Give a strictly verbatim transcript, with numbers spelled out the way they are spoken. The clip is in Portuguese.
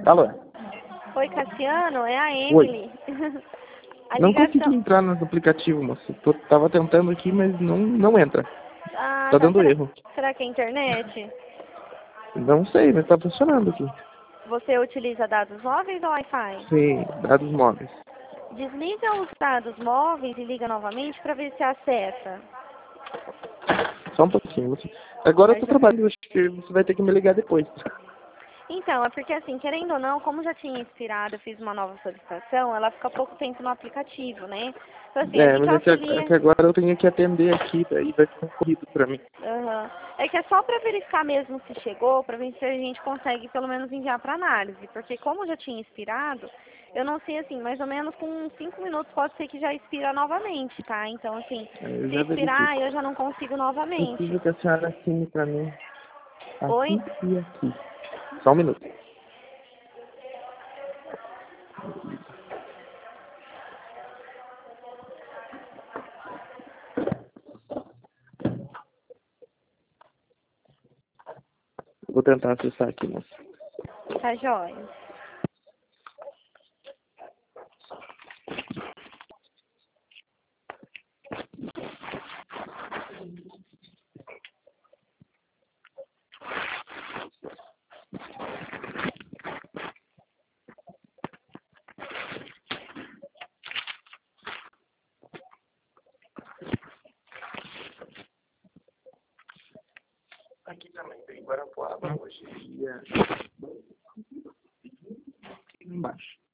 Alô? Oi, Cassiano, é a Oi. Emily. A Não ligação... consegui entrar no aplicativo, moço. Tô, tava tentando aqui, mas não, não entra. Ah, Tá tá. dando Será... erro. Será que é internet? Não sei, mas tá funcionando aqui. Você utiliza dados móveis ou Wi-Fi? Sim, dados móveis. Desliga os dados móveis e liga novamente para ver se acessa. Só um pouquinho. Moço. Agora eu tô Mas já- trabalhando, acho que você vai ter que me ligar depois. Então, é porque assim, querendo ou não, como já tinha expirado, eu fiz uma nova solicitação, ela fica pouco tempo no aplicativo, né? Então assim, a É, gente mas é que, é auxilia... que agora eu tenho que atender aqui, daí vai ficar corrido pra mim. Aham. É que é só para verificar mesmo se chegou, para ver se a gente consegue pelo menos enviar para análise. Porque como já tinha expirado, eu não sei assim, mais ou menos com uns cinco minutos pode ser que já expira novamente, tá? Então assim, É, eu se já expirar verifico. eu já não consigo novamente. Preciso que a senhora assine pra mim Oi? aqui e aqui. Só um minuto. Vou tentar acessar aqui, moço. Tá jóia. Aqui também tem Guarapuava hoje. Dia... Aqui embaixo.